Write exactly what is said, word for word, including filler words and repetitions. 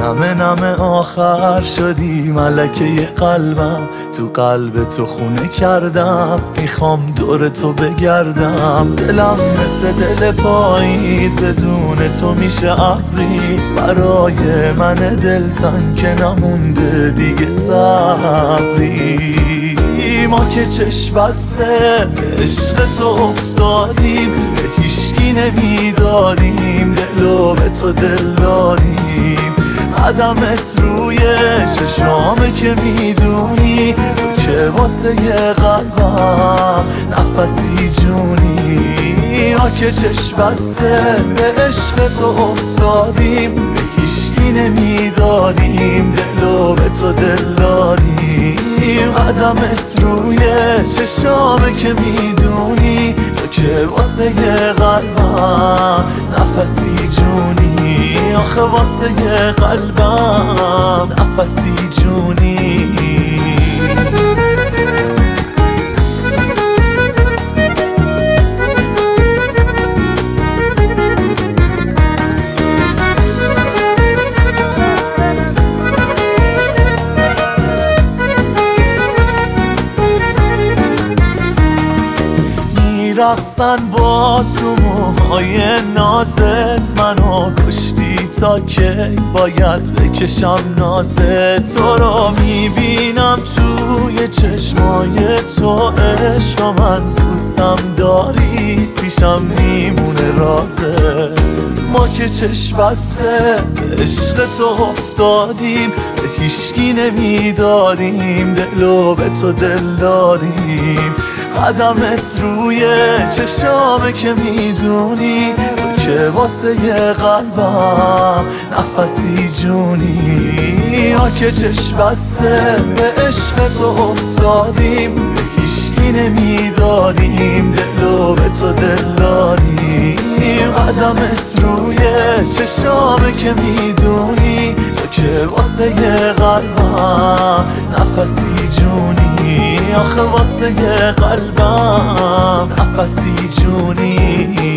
نمه نمه آخر شدی ملکه قلبم، تو قلب تو خونه کردم، میخوام دور تو بگردم. دلم مثل دل پاییز بدون تو میشه ابری، برای من دلتنگ که نمونده دیگه صبری. ما که چشم بسته به عشق تو افتادیم، به هیشکی نمیدادیم دلو به تو دل دادیم. قدمت روی چشامه که میدونی تو که واسه قلبم نفسی جونی. ما که چشم بسته به عشق تو افتادیم، به هیشکی نمیدادیم دلو به تو دل دادیم. قدمت روی چشامه که میدونی تو که واسه قلبم نفسی جونی. آخه واسه قلبم نفسی جونی. رقصن با تو موهای نازت، منو کشتی تا که باید بکشم نازت. تو رو میبینم توی چشمای تو عشق، من دوستم داری پیشم میمونه رازت. ما که چشم بسته به عشق تو افتادیم، به هیشکی نمیدادیم دلو به تو دل دادیم. قدمت روی چشامه که میدونی تو که واسه قلبم نفسی جونی. ما که چشم بسته به عشق تو افتادیم، به هیشکی نمیدادیم دلو به تو دل دادیم. قدمت روی چشامه که میدونی تو که واسه قلبم نفسی جونی. آخه واسه قلبم نفسی جونی.